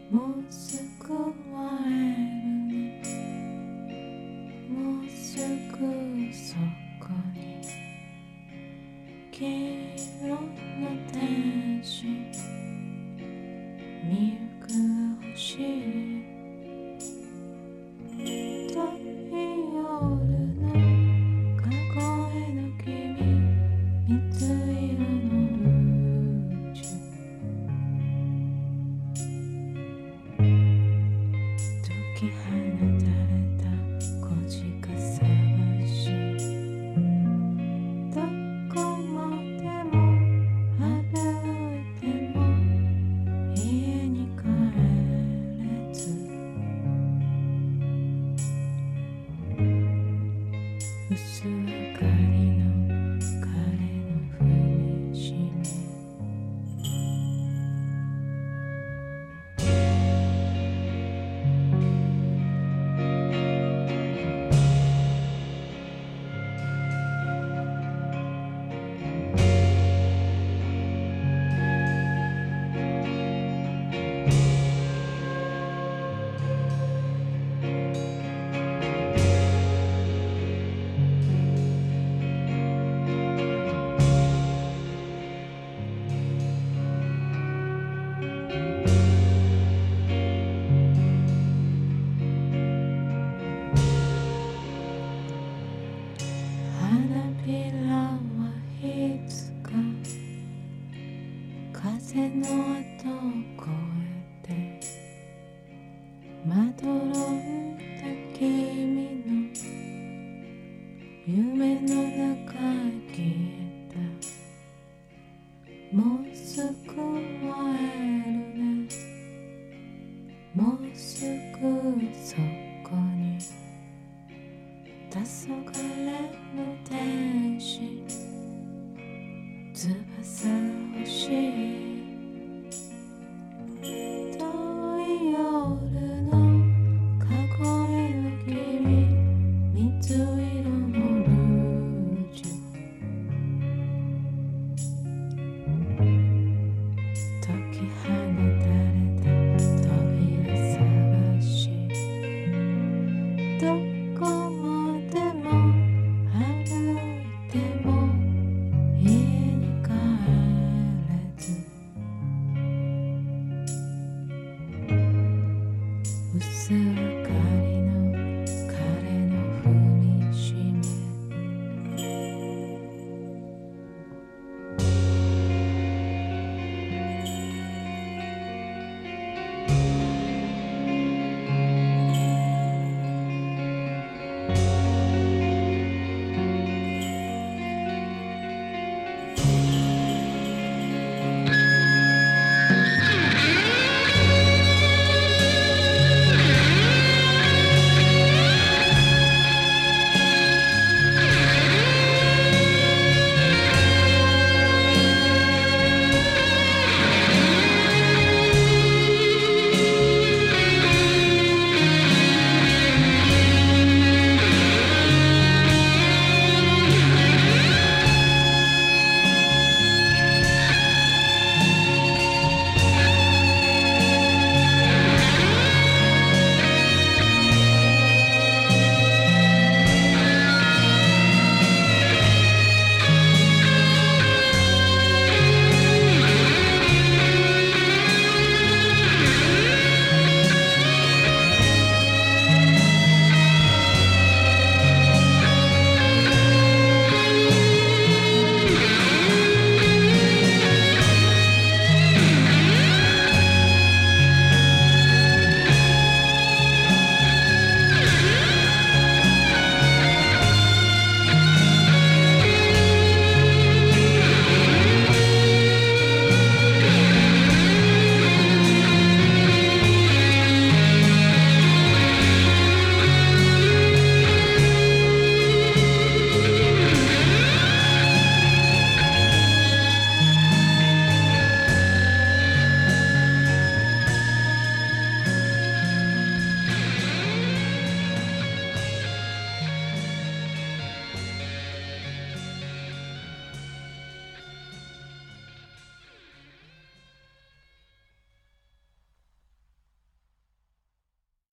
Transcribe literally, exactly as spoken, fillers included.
もうすぐ会えるね。もうすぐそこに黄色の天使ミルクが欲しい。遠い夜の過去への君、水色の宇宙、解き放たれた小鹿探し、どこまでも歩いても家に帰れず、薄明かりの彼の踏みしめ、花びらはいつか風の後を越えてまどろんだ君の夢の中へ消えた。もうすぐ会えるね。もうすぐそこに黄昏の天使翼が欲しい。遠い夜の過去への君、水色の宇宙、解き放たれた扉探し、どこまでも歩いても家に帰れず、薄